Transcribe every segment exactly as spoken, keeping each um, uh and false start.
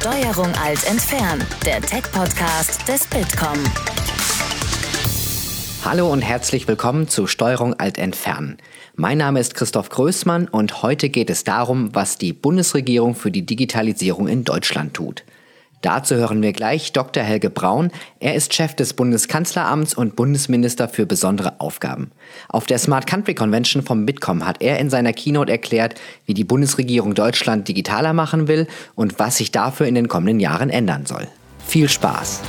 Steuerung Alt entfernen, der Tech-Podcast des Bitkom. Hallo und herzlich willkommen zu Steuerung Alt entfernen. Mein Name ist Christoph Größmann und heute geht es darum, was die Bundesregierung für die Digitalisierung in Deutschland tut. Dazu hören wir gleich Doktor Helge Braun. Er ist Chef des Bundeskanzleramts und Bundesminister für besondere Aufgaben. Auf der Smart Country Convention vom Bitkom hat er in seiner Keynote erklärt, wie die Bundesregierung Deutschland digitaler machen will und was sich dafür in den kommenden Jahren ändern soll. Viel Spaß!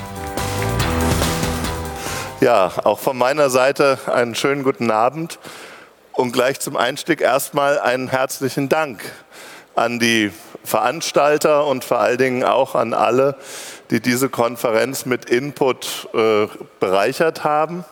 Ja, auch von meiner Seite einen schönen guten Abend und gleich zum Einstieg erstmal einen herzlichen Dank an die Veranstalter und vor allen Dingen auch an alle, die diese Konferenz mit Input äh, bereichert haben.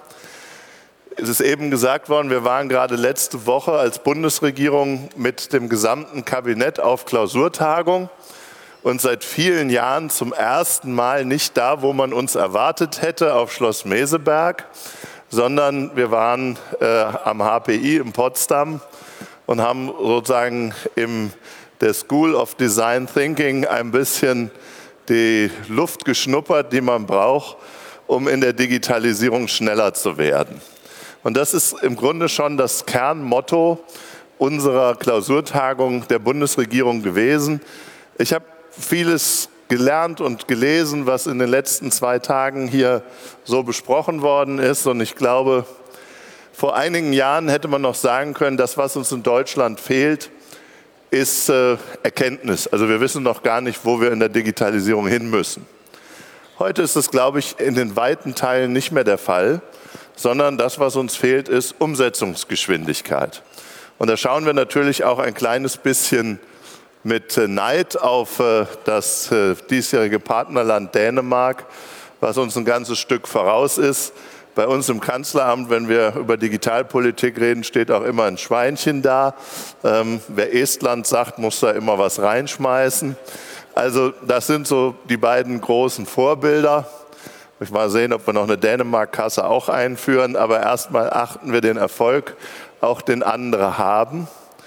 Es ist eben gesagt worden, wir waren gerade letzte Woche als Bundesregierung mit dem gesamten Kabinett auf Klausurtagung und seit vielen Jahren zum ersten Mal nicht da, wo man uns erwartet hätte, auf Schloss Meseberg, sondern wir waren äh, am H P I in Potsdam und haben sozusagen im der School of Design Thinking ein bisschen die Luft geschnuppert, die man braucht, um in der Digitalisierung schneller zu werden. Und das ist im Grunde schon das Kernmotto unserer Klausurtagung der Bundesregierung gewesen. Ich habe vieles gelernt und gelesen, was in den letzten zwei Tagen hier so besprochen worden ist. Und ich glaube, vor einigen Jahren hätte man noch sagen können, das, was uns in Deutschland fehlt, ist äh, Erkenntnis. Also wir wissen noch gar nicht, wo wir in der Digitalisierung hin müssen. Heute ist es, glaube ich, in den weiten Teilen nicht mehr der Fall, sondern das, was uns fehlt, ist Umsetzungsgeschwindigkeit. Und da schauen wir natürlich auch ein kleines bisschen mit äh, Neid auf äh, das äh, diesjährige Partnerland Dänemark, was uns ein ganzes Stück voraus ist. Bei uns im Kanzleramt, wenn wir über Digitalpolitik reden, steht auch immer ein Schweinchen da. Ähm, wer Estland sagt, muss da immer was reinschmeißen. Also das sind so die beiden großen Vorbilder. Ich mal sehen, ob wir noch eine Dänemark-Kasse auch einführen. Aber erstmal achten wir den Erfolg, auch den andere haben.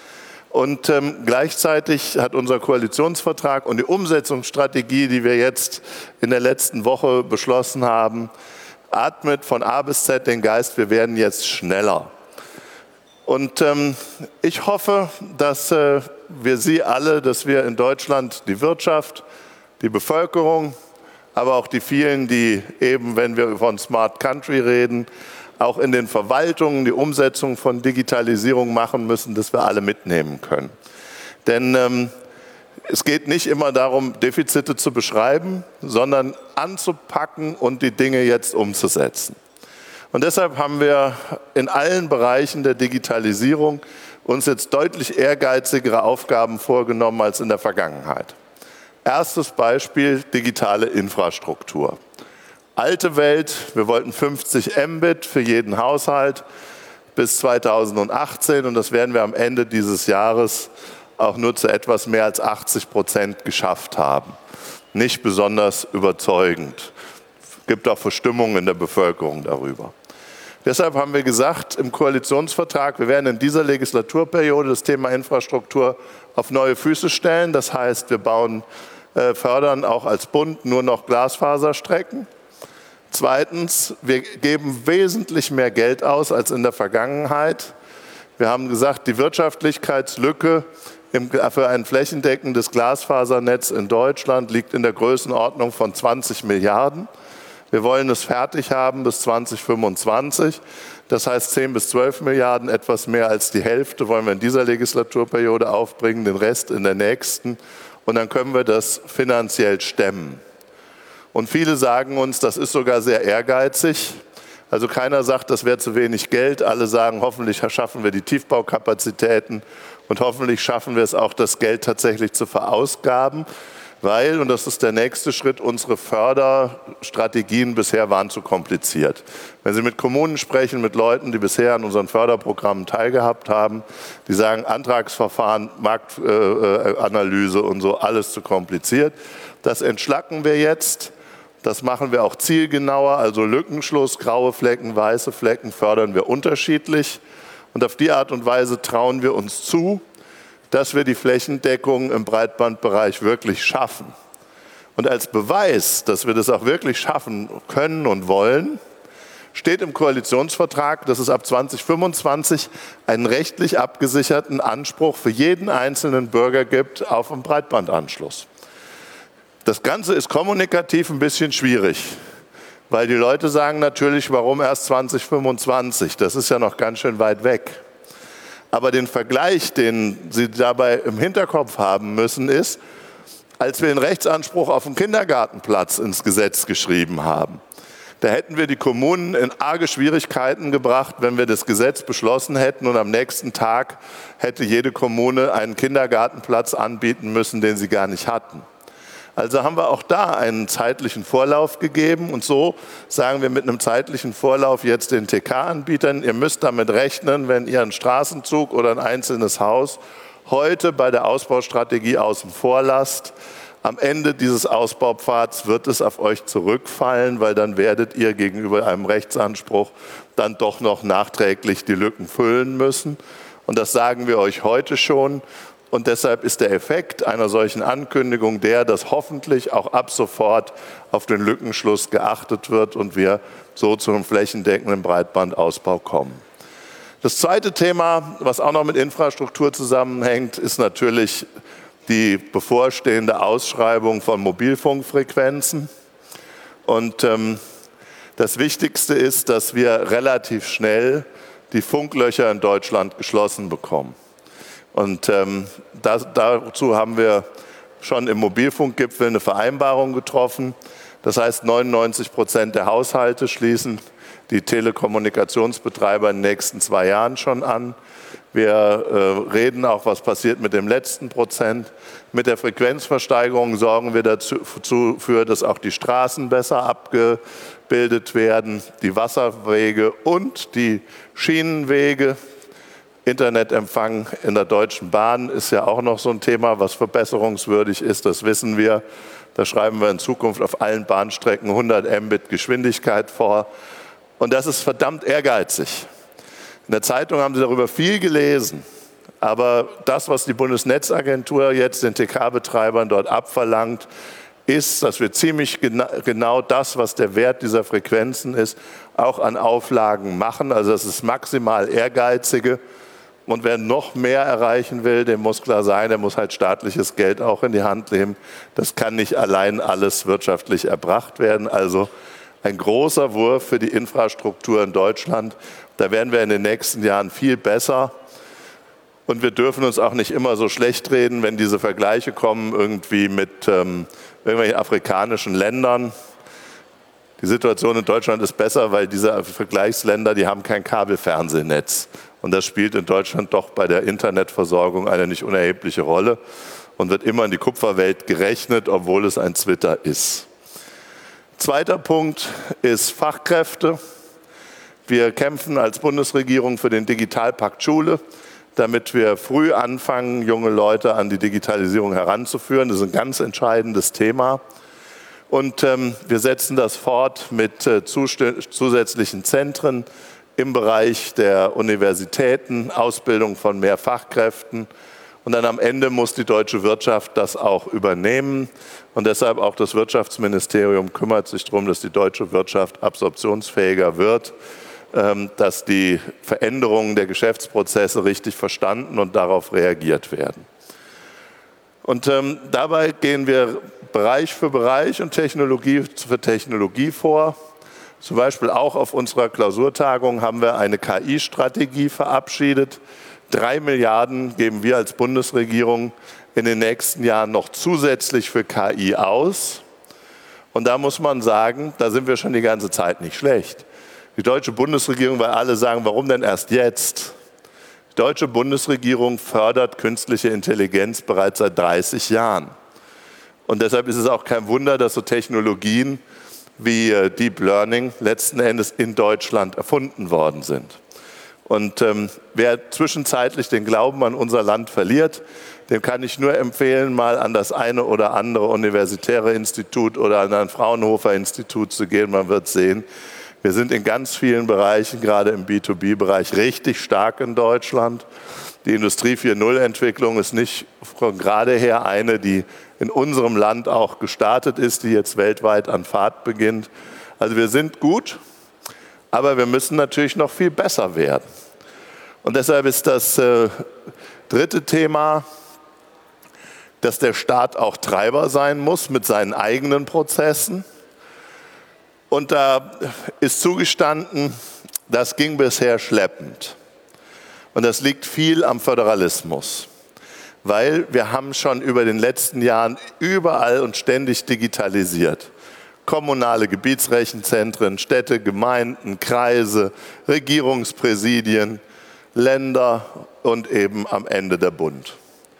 Und ähm, gleichzeitig hat unser Koalitionsvertrag und die Umsetzungsstrategie, die wir jetzt in der letzten Woche beschlossen haben, atmet von A bis Z den Geist, wir werden jetzt schneller. Und ähm, ich hoffe, dass äh, wir Sie alle, dass wir in Deutschland die Wirtschaft, die Bevölkerung, aber auch die vielen, die eben, wenn wir von Smart Country reden, auch in den Verwaltungen die Umsetzung von Digitalisierung machen müssen, dass wir alle mitnehmen können. Denn ähm, es geht nicht immer darum, Defizite zu beschreiben, sondern anzupacken und die Dinge jetzt umzusetzen. Und deshalb haben wir in allen Bereichen der Digitalisierung uns jetzt deutlich ehrgeizigere Aufgaben vorgenommen als in der Vergangenheit. Erstes Beispiel, digitale Infrastruktur. Alte Welt, wir wollten fünfzig Mbit für jeden Haushalt bis zweitausendachtzehn und das werden wir am Ende dieses Jahres auch nur zu etwas mehr als achtzig Prozent geschafft haben. Nicht besonders überzeugend. Es gibt auch Verstimmung in der Bevölkerung darüber. Deshalb haben wir gesagt im Koalitionsvertrag, wir werden in dieser Legislaturperiode das Thema Infrastruktur auf neue Füße stellen. Das heißt, wir bauen, äh, fördern auch als Bund nur noch Glasfaserstrecken. Zweitens, wir geben wesentlich mehr Geld aus als in der Vergangenheit. Wir haben gesagt, die Wirtschaftlichkeitslücke für ein flächendeckendes Glasfasernetz in Deutschland liegt in der Größenordnung von zwanzig Milliarden. Wir wollen es fertig haben bis zweitausendfünfundzwanzig. Das heißt zehn bis zwölf Milliarden, etwas mehr als die Hälfte wollen wir in dieser Legislaturperiode aufbringen, den Rest in der nächsten. Und dann können wir das finanziell stemmen. Und viele sagen uns, das ist sogar sehr ehrgeizig. Also keiner sagt, das wäre zu wenig Geld. Alle sagen, hoffentlich schaffen wir die Tiefbaukapazitäten und hoffentlich schaffen wir es auch, das Geld tatsächlich zu verausgaben. Weil, und das ist der nächste Schritt, unsere Förderstrategien bisher waren zu kompliziert. Wenn Sie mit Kommunen sprechen, mit Leuten, die bisher an unseren Förderprogrammen teilgehabt haben, die sagen, Antragsverfahren, Marktanalyse und so, alles zu kompliziert. Das entschlacken wir jetzt. Das machen wir auch zielgenauer, also Lückenschluss, graue Flecken, weiße Flecken fördern wir unterschiedlich. Und auf die Art und Weise trauen wir uns zu, dass wir die Flächendeckung im Breitbandbereich wirklich schaffen. Und als Beweis, dass wir das auch wirklich schaffen können und wollen, steht im Koalitionsvertrag, dass es ab zwanzig fünfundzwanzig einen rechtlich abgesicherten Anspruch für jeden einzelnen Bürger gibt auf einen Breitbandanschluss. Das Ganze ist kommunikativ ein bisschen schwierig, weil die Leute sagen natürlich, warum erst zwanzig fünfundzwanzig? Das ist ja noch ganz schön weit weg. Aber den Vergleich, den Sie dabei im Hinterkopf haben müssen, ist, als wir den Rechtsanspruch auf einen Kindergartenplatz ins Gesetz geschrieben haben, da hätten wir die Kommunen in arge Schwierigkeiten gebracht, wenn wir das Gesetz beschlossen hätten und am nächsten Tag hätte jede Kommune einen Kindergartenplatz anbieten müssen, den sie gar nicht hatten. Also haben wir auch da einen zeitlichen Vorlauf gegeben und so sagen wir mit einem zeitlichen Vorlauf jetzt den T K-Anbietern, ihr müsst damit rechnen, wenn ihr einen Straßenzug oder ein einzelnes Haus heute bei der Ausbaustrategie außen vor lasst, am Ende dieses Ausbaupfads wird es auf euch zurückfallen, weil dann werdet ihr gegenüber einem Rechtsanspruch dann doch noch nachträglich die Lücken füllen müssen. Und das sagen wir euch heute schon. Und deshalb ist der Effekt einer solchen Ankündigung der, dass hoffentlich auch ab sofort auf den Lückenschluss geachtet wird und wir so zu einem flächendeckenden Breitbandausbau kommen. Das zweite Thema, was auch noch mit Infrastruktur zusammenhängt, ist natürlich die bevorstehende Ausschreibung von Mobilfunkfrequenzen. Und ähm, das Wichtigste ist, dass wir relativ schnell die Funklöcher in Deutschland geschlossen bekommen. Und ähm, das, dazu haben wir schon im Mobilfunkgipfel eine Vereinbarung getroffen. Das heißt, neunundneunzig Prozent der Haushalte schließen die Telekommunikationsbetreiber in den nächsten zwei Jahren schon an. Wir äh, reden auch, was passiert mit dem letzten Prozent. Mit der Frequenzversteigerung sorgen wir dafür, dass auch die Straßen besser abgebildet werden, die Wasserwege und die Schienenwege. Internetempfang in der Deutschen Bahn ist ja auch noch so ein Thema, was verbesserungswürdig ist, das wissen wir. Da schreiben wir in Zukunft auf allen Bahnstrecken hundert Mbit Geschwindigkeit vor. Und das ist verdammt ehrgeizig. In der Zeitung haben Sie darüber viel gelesen, aber das, was die Bundesnetzagentur jetzt den T K-Betreibern dort abverlangt, ist, dass wir ziemlich gena- genau das, was der Wert dieser Frequenzen ist, auch an Auflagen machen. Also das ist maximal ehrgeizige. Und wer noch mehr erreichen will, dem muss klar sein, der muss halt staatliches Geld auch in die Hand nehmen. Das kann nicht allein alles wirtschaftlich erbracht werden. Also ein großer Wurf für die Infrastruktur in Deutschland. Da werden wir in den nächsten Jahren viel besser. Und wir dürfen uns auch nicht immer so schlecht reden, wenn diese Vergleiche kommen, irgendwie mit ähm, irgendwelchen afrikanischen Ländern. Die Situation in Deutschland ist besser, weil diese Vergleichsländer, die haben kein Kabelfernsehnetz. Und das spielt in Deutschland doch bei der Internetversorgung eine nicht unerhebliche Rolle und wird immer in die Kupferwelt gerechnet, obwohl es ein Twitter ist. Zweiter Punkt ist Fachkräfte. Wir kämpfen als Bundesregierung für den Digitalpakt Schule, damit wir früh anfangen, junge Leute an die Digitalisierung heranzuführen. Das ist ein ganz entscheidendes Thema. Und ähm, wir setzen das fort mit äh, zusätzlichen Zentren im Bereich der Universitäten, Ausbildung von mehr Fachkräften. Und dann am Ende muss die deutsche Wirtschaft das auch übernehmen. Und deshalb auch das Wirtschaftsministerium kümmert sich darum, dass die deutsche Wirtschaft absorptionsfähiger wird, dass die Veränderungen der Geschäftsprozesse richtig verstanden und darauf reagiert werden. Und ähm, dabei gehen wir Bereich für Bereich und Technologie für Technologie vor. Zum Beispiel auch auf unserer Klausurtagung haben wir eine K I-Strategie verabschiedet. Drei Milliarden geben wir als Bundesregierung in den nächsten Jahren noch zusätzlich für K I aus. Und da muss man sagen, da sind wir schon die ganze Zeit nicht schlecht. Die deutsche Bundesregierung, weil alle sagen, warum denn erst jetzt? Die deutsche Bundesregierung fördert künstliche Intelligenz bereits seit dreißig Jahren. Und deshalb ist es auch kein Wunder, dass so Technologien wie Deep Learning letzten Endes in Deutschland erfunden worden sind. Und ähm, wer zwischenzeitlich den Glauben an unser Land verliert, dem kann ich nur empfehlen, mal an das eine oder andere universitäre Institut oder an ein Fraunhofer-Institut zu gehen. Man wird sehen, wir sind in ganz vielen Bereichen, gerade im B zwei B-Bereich, richtig stark in Deutschland. Die Industrie vier Punkt null-Entwicklung ist nicht von gerade her eine, die in unserem Land auch gestartet ist, die jetzt weltweit an Fahrt beginnt. Also wir sind gut, aber wir müssen natürlich noch viel besser werden. Und deshalb ist das äh, dritte Thema, dass der Staat auch Treiber sein muss mit seinen eigenen Prozessen. Und da ist zugestanden, das ging bisher schleppend. Und das liegt viel am Föderalismus, weil wir haben schon über den letzten Jahren überall und ständig digitalisiert. Kommunale Gebietsrechenzentren, Städte, Gemeinden, Kreise, Regierungspräsidien, Länder und eben am Ende der Bund.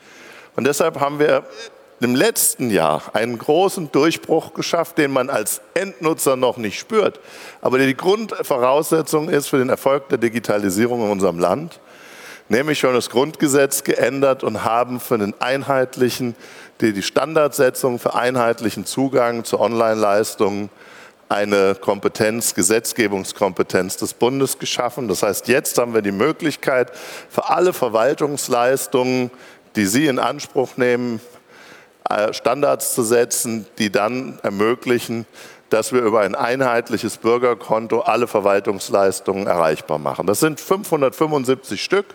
Und deshalb haben wir im letzten Jahr einen großen Durchbruch geschafft, den man als Endnutzer noch nicht spürt, aber der die Grundvoraussetzung ist für den Erfolg der Digitalisierung in unserem Land, nämlich schon das Grundgesetz geändert und haben für den einheitlichen, die, die Standardsetzung für einheitlichen Zugang zu Online-Leistungen eine Kompetenz, Gesetzgebungskompetenz des Bundes geschaffen. Das heißt, jetzt haben wir die Möglichkeit, für alle Verwaltungsleistungen, die Sie in Anspruch nehmen, Standards zu setzen, die dann ermöglichen, dass wir über ein einheitliches Bürgerkonto alle Verwaltungsleistungen erreichbar machen. Das sind fünfhundertfünfundsiebzig Stück.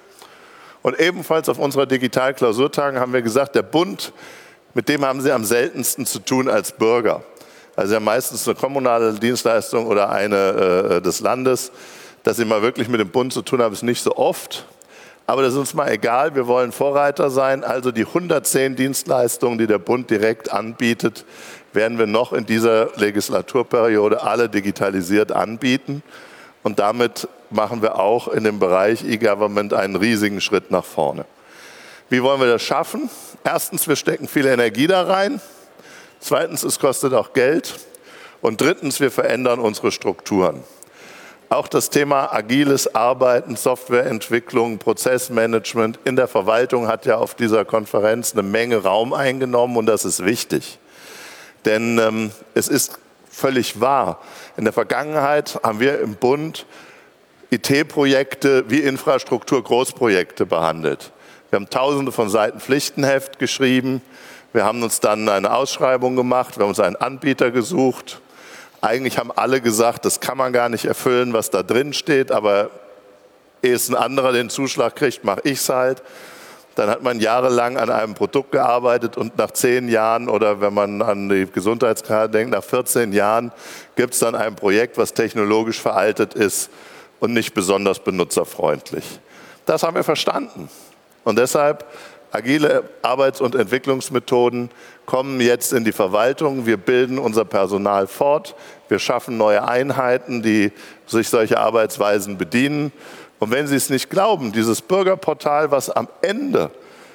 Und ebenfalls auf unserer Digitalklausurtagung haben wir gesagt, der Bund, mit dem haben Sie am seltensten zu tun als Bürger. Also ja meistens eine kommunale Dienstleistung oder eine äh, des Landes. Dass Sie mal wirklich mit dem Bund zu tun haben, ist nicht so oft. Aber das ist uns mal egal, wir wollen Vorreiter sein. Also die hundertzehn Dienstleistungen, die der Bund direkt anbietet, werden wir noch in dieser Legislaturperiode alle digitalisiert anbieten. Und damit machen wir auch in dem Bereich E-Government einen riesigen Schritt nach vorne. Wie wollen wir das schaffen? Erstens, wir stecken viel Energie da rein. Zweitens, es kostet auch Geld. Und drittens, wir verändern unsere Strukturen. Auch das Thema agiles Arbeiten, Softwareentwicklung, Prozessmanagement in der Verwaltung hat ja auf dieser Konferenz eine Menge Raum eingenommen und das ist wichtig. Denn ähm, es ist völlig wahr. In der Vergangenheit haben wir im Bund I T-Projekte wie Infrastruktur-Großprojekte behandelt. Wir haben tausende von Seiten Pflichtenheft geschrieben. Wir haben uns dann eine Ausschreibung gemacht. Wir haben uns einen Anbieter gesucht. Eigentlich haben alle gesagt, das kann man gar nicht erfüllen, was da drin steht. Aber ehe es ein anderer den Zuschlag kriegt, mache ich es halt. Dann hat man jahrelang an einem Produkt gearbeitet und nach zehn Jahren oder wenn man an die Gesundheitskarte denkt, nach vierzehn Jahren gibt es dann ein Projekt, was technologisch veraltet ist und nicht besonders benutzerfreundlich. Das haben wir verstanden. Und deshalb, agile Arbeits- und Entwicklungsmethoden kommen jetzt in die Verwaltung. Wir bilden unser Personal fort. Wir schaffen neue Einheiten, die sich solche Arbeitsweisen bedienen. Und wenn Sie es nicht glauben, dieses Bürgerportal, was am Ende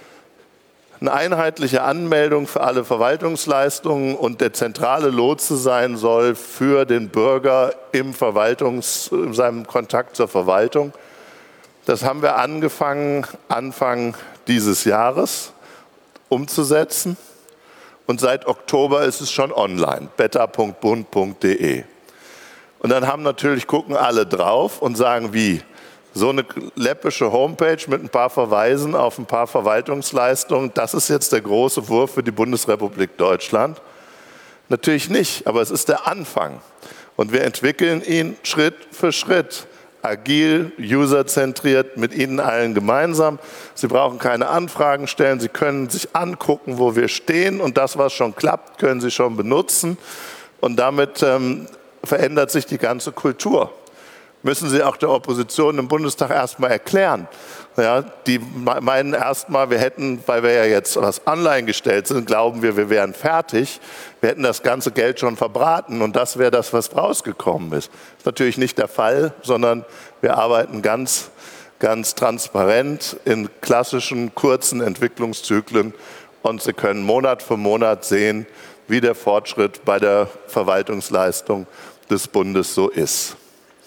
eine einheitliche Anmeldung für alle Verwaltungsleistungen und der zentrale Lotse sein soll für den Bürger im Verwaltungs, in seinem Kontakt zur Verwaltung, das haben wir angefangen, Anfang dieses Jahres umzusetzen. Und seit Oktober ist es schon online, beta punkt bund punkt de. Und dann haben natürlich, gucken alle drauf und sagen, wie? So eine läppische Homepage mit ein paar Verweisen auf ein paar Verwaltungsleistungen, das ist jetzt der große Wurf für die Bundesrepublik Deutschland? Natürlich nicht, aber es ist der Anfang. Und wir entwickeln ihn Schritt für Schritt, agil, userzentriert, mit Ihnen allen gemeinsam. Sie brauchen keine Anfragen stellen, Sie können sich angucken, wo wir stehen und das, was schon klappt, können Sie schon benutzen. Und damit ähm, verändert sich die ganze Kultur. Müssen Sie auch der Opposition im Bundestag erstmal erklären. Ja, die meinen erstmal, wir hätten, weil wir ja jetzt was online gestellt sind, glauben wir, wir wären fertig. Wir hätten das ganze Geld schon verbraten und das wäre das, was rausgekommen ist. Das ist natürlich nicht der Fall, sondern wir arbeiten ganz, ganz transparent in klassischen, kurzen Entwicklungszyklen und Sie können Monat für Monat sehen, wie der Fortschritt bei der Verwaltungsleistung des Bundes so ist.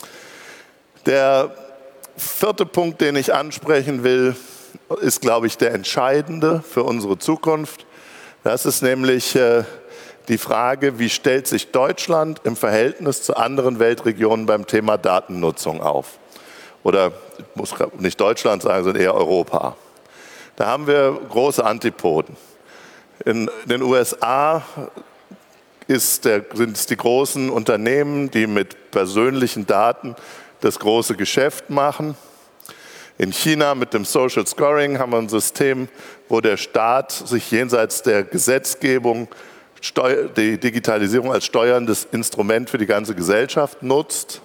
Der vierte Punkt, den ich ansprechen will, ist, glaube ich, der entscheidende für unsere Zukunft. Das ist nämlich äh, die Frage, wie stellt sich Deutschland im Verhältnis zu anderen Weltregionen beim Thema Datennutzung auf? Oder ich muss nicht Deutschland sagen, sondern eher Europa. Da haben wir große Antipoden. In den U S A ist der, sind es die großen Unternehmen, die mit persönlichen Daten das große Geschäft machen. In China mit dem Social Scoring haben wir ein System, wo der Staat sich jenseits der Gesetzgebung die Digitalisierung als steuerndes Instrument für die ganze Gesellschaft nutzt.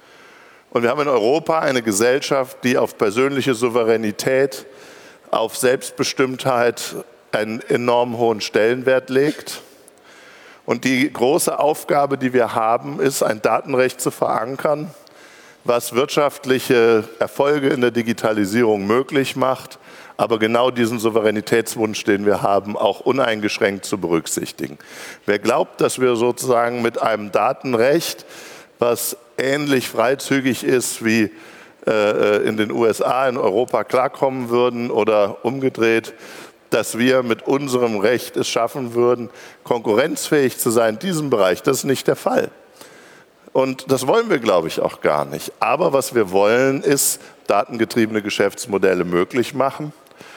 Und wir haben in Europa eine Gesellschaft, die auf persönliche Souveränität, auf Selbstbestimmtheit einen enorm hohen Stellenwert legt. Und die große Aufgabe, die wir haben, ist, ein Datenrecht zu verankern, was wirtschaftliche Erfolge in der Digitalisierung möglich macht, aber genau diesen Souveränitätswunsch, den wir haben, auch uneingeschränkt zu berücksichtigen. Wer glaubt, dass wir sozusagen mit einem Datenrecht, was ähnlich freizügig ist wie äh, in den U S A, in Europa klarkommen würden oder umgedreht, dass wir mit unserem Recht es schaffen würden, konkurrenzfähig zu sein in diesem Bereich, das ist nicht der Fall. Und das wollen wir, glaube ich, auch gar nicht. Aber was wir wollen, ist datengetriebene Geschäftsmodelle möglich machen.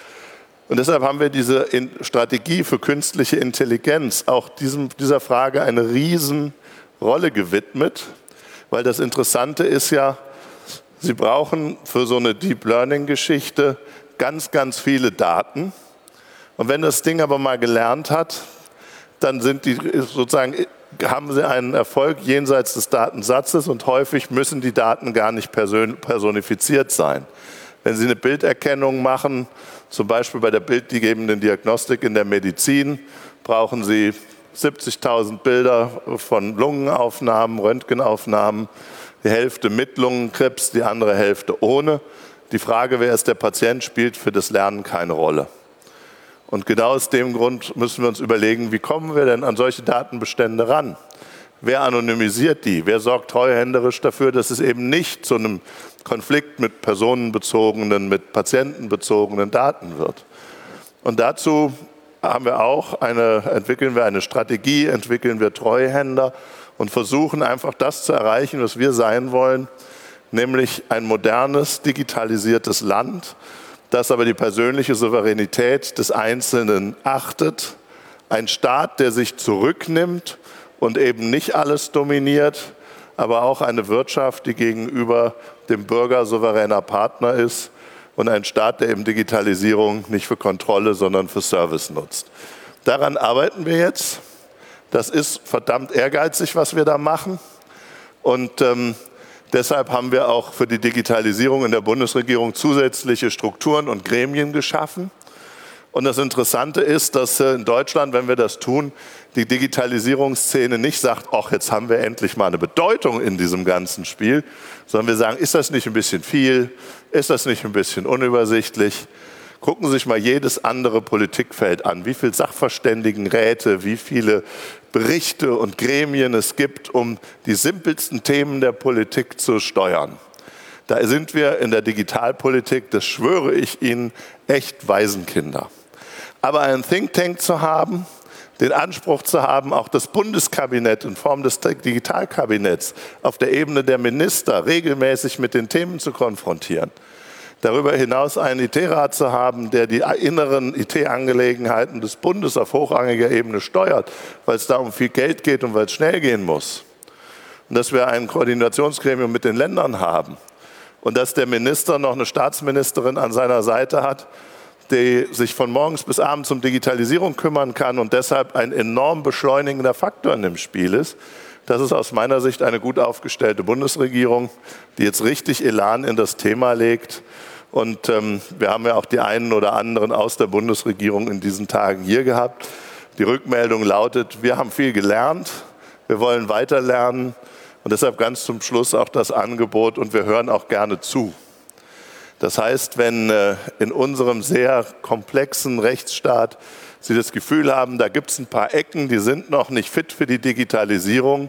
Und deshalb haben wir diese Strategie für künstliche Intelligenz auch diesem, dieser Frage eine Riesenrolle gewidmet. Weil das Interessante ist ja, Sie brauchen für so eine Deep Learning-Geschichte ganz, ganz viele Daten. Und wenn das Ding aber mal gelernt hat, dann sind die sozusagen, haben sie einen Erfolg jenseits des Datensatzes und häufig müssen die Daten gar nicht personifiziert sein. Wenn Sie eine Bilderkennung machen, zum Beispiel bei der bildgebenden Diagnostik in der Medizin, brauchen Sie siebzigtausend Bilder von Lungenaufnahmen, Röntgenaufnahmen, die Hälfte mit Lungenkrebs, die andere Hälfte ohne. Die Frage, wer ist der Patient, spielt für das Lernen keine Rolle. Und genau aus dem Grund müssen wir uns überlegen, wie kommen wir denn an solche Datenbestände ran? Wer anonymisiert die? Wer sorgt treuhänderisch dafür, dass es eben nicht zu einem Konflikt mit personenbezogenen, mit patientenbezogenen Daten wird? Und dazu haben wir auch eine, entwickeln wir eine Strategie, entwickeln wir Treuhänder und versuchen einfach das zu erreichen, was wir sein wollen, nämlich ein modernes, digitalisiertes Land, das aber die persönliche Souveränität des Einzelnen achtet, ein Staat, der sich zurücknimmt und eben nicht alles dominiert, aber auch eine Wirtschaft, die gegenüber dem Bürger souveräner Partner ist und ein Staat, der eben Digitalisierung nicht für Kontrolle, sondern für Service nutzt. Daran arbeiten wir jetzt. Das ist verdammt ehrgeizig, was wir da machen. Und ähm, deshalb haben wir auch für die Digitalisierung in der Bundesregierung zusätzliche Strukturen und Gremien geschaffen. Und das Interessante ist, dass in Deutschland, wenn wir das tun, die Digitalisierungsszene nicht sagt, ach, jetzt haben wir endlich mal eine Bedeutung in diesem ganzen Spiel, sondern wir sagen, ist das nicht ein bisschen viel? Ist das nicht ein bisschen unübersichtlich? Gucken Sie sich mal jedes andere Politikfeld an, wie viele Sachverständigenräte, wie viele Berichte und Gremien es gibt, um die simpelsten Themen der Politik zu steuern. Da sind wir in der Digitalpolitik, das schwöre ich Ihnen, echt Waisenkinder. Aber einen Think Tank zu haben, den Anspruch zu haben, auch das Bundeskabinett in Form des Digitalkabinetts auf der Ebene der Minister regelmäßig mit den Themen zu konfrontieren, darüber hinaus einen I T-Rat zu haben, der die inneren I T-Angelegenheiten des Bundes auf hochrangiger Ebene steuert, weil es da um viel Geld geht und weil es schnell gehen muss. Und dass wir ein Koordinationsgremium mit den Ländern haben und dass der Minister noch eine Staatsministerin an seiner Seite hat, die sich von morgens bis abends um Digitalisierung kümmern kann und deshalb ein enorm beschleunigender Faktor in dem Spiel ist. Das ist aus meiner Sicht eine gut aufgestellte Bundesregierung, die jetzt richtig Elan in das Thema legt. Und ähm, wir haben ja auch die einen oder anderen aus der Bundesregierung in diesen Tagen hier gehabt. Die Rückmeldung lautet, wir haben viel gelernt, wir wollen weiter lernen und deshalb ganz zum Schluss auch das Angebot und wir hören auch gerne zu. Das heißt, wenn äh, in unserem sehr komplexen Rechtsstaat Sie das Gefühl haben, da gibt es ein paar Ecken, die sind noch nicht fit für die Digitalisierung,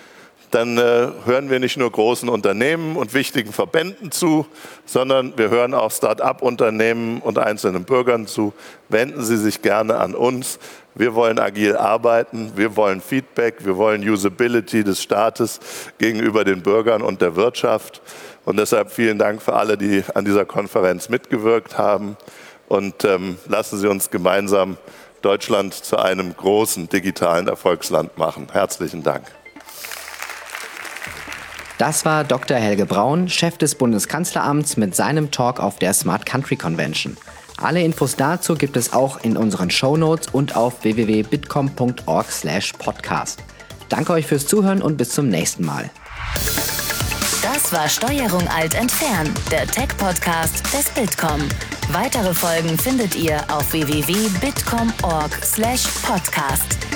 dann äh, hören wir nicht nur großen Unternehmen und wichtigen Verbänden zu, sondern wir hören auch Start-up-Unternehmen und einzelnen Bürgern zu. Wenden Sie sich gerne an uns. Wir wollen agil arbeiten, wir wollen Feedback, wir wollen Usability des Staates gegenüber den Bürgern und der Wirtschaft. Und deshalb vielen Dank für alle, die an dieser Konferenz mitgewirkt haben. und ähm, lassen Sie uns gemeinsam Deutschland zu einem großen digitalen Erfolgsland machen. Herzlichen Dank. Das war Doktor Helge Braun, Chef des Bundeskanzleramts, mit seinem Talk auf der Smart Country Convention. Alle Infos dazu gibt es auch in unseren Shownotes und auf w w w punkt bitkom punkt org slash podcast. Danke euch fürs Zuhören und bis zum nächsten Mal. Das war Steuerung Alt entfernen, der Tech-Podcast des Bitkom. Weitere Folgen findet ihr auf w w w punkt bitkom punkt org slash podcast.